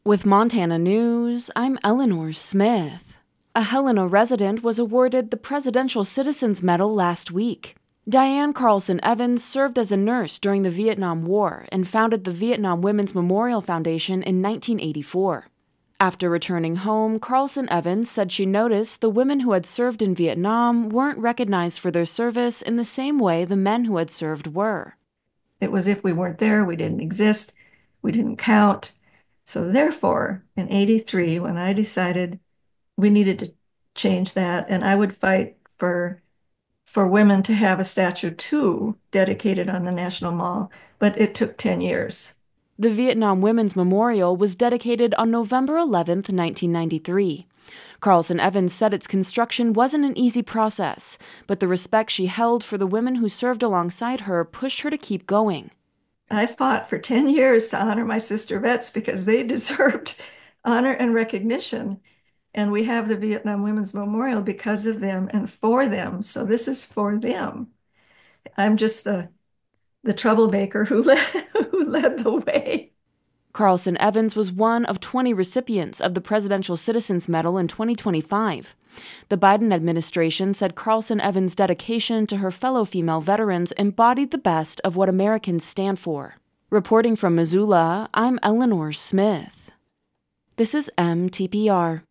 With Montana News, I'm Eleanor Smith. A Helena resident was awarded the Presidential Citizens Medal last week. Diane Carlson Evans served as a nurse during the Vietnam War and founded the Vietnam Women's Memorial Foundation in 1984. After returning home, Carlson Evans said she noticed the women who had served in Vietnam weren't recognized for their service in the same way the men who had served were. It was if we weren't there, we didn't exist, we didn't count. So therefore, in 83, when I decided we needed to change that, and I would fight for women to have a statue too dedicated on the National Mall, but it took 10 years. The Vietnam Women's Memorial was dedicated on November 11, 1993. Carlson Evans said its construction wasn't an easy process, but the respect she held for the women who served alongside her pushed her to keep going. I fought for 10 years to honor my sister vets because they deserved honor and recognition. And we have the Vietnam Women's Memorial because of them and for them. So this is for them. I'm just the troublemaker who led the way. Carlson Evans was one of 20 recipients of the Presidential Citizens Medal in 2025. The Biden administration said Carlson Evans' dedication to her fellow female veterans embodied the best of what Americans stand for. Reporting from Missoula, I'm Eleanor Smith. This is MTPR.